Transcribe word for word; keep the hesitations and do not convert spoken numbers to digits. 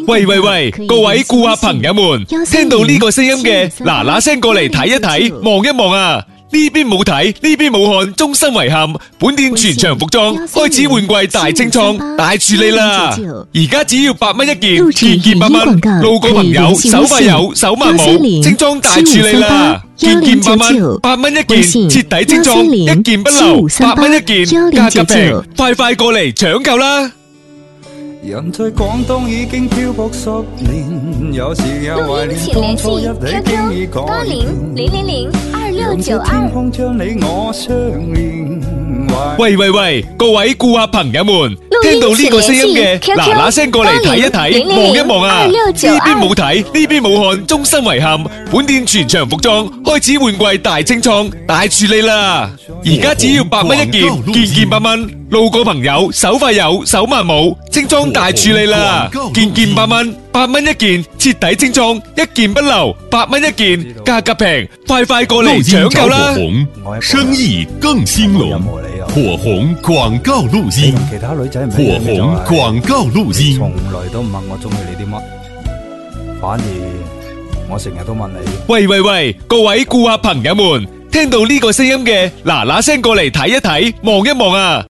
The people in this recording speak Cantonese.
喂喂喂，各位顧客朋友們，聽到呢個聲音嘅，嗱嗱聲過嚟睇一睇，望一望啊！呢邊冇睇，呢邊冇看，衷心遺憾。本店全場服裝開始換季大清倉，大處理啦！而家只要八蚊一件，件件八蚊。路過朋友，手快有，手慢冇，精裝大處理啦！件件八蚊，八蚊一件，徹底精裝，一件不留，八蚊一件，價格平，快快過嚟搶購啦！ 人在廣東已經漂泊十年，有時也懷念當初一起經已改變，讓這天空將你我相連。 喂喂喂，各位顧客朋友們，聽到呢個聲音嘅，嗱嗱聲過嚟睇一睇，望一望啊！呢邊冇睇，呢邊冇看，衷心遺憾。本店全場服裝開始換季大清倉，大處理啦！而家只要八蚊一件，件件八蚊。路過朋友，手快有，手慢冇，精裝大處理啦！件件八蚊，八蚊一件，徹底精裝，一件不留，八蚊一件，價格平，快快過嚟搶購啦！ 生意更興隆，火紅廣告錄音，火紅廣告錄音。 從來都唔問我中意你啲乜，反而我成日都問你。 喂喂喂，各位顧客朋友們，聽到呢個聲音嘅，嗱嗱聲過嚟睇一睇，望一望啊！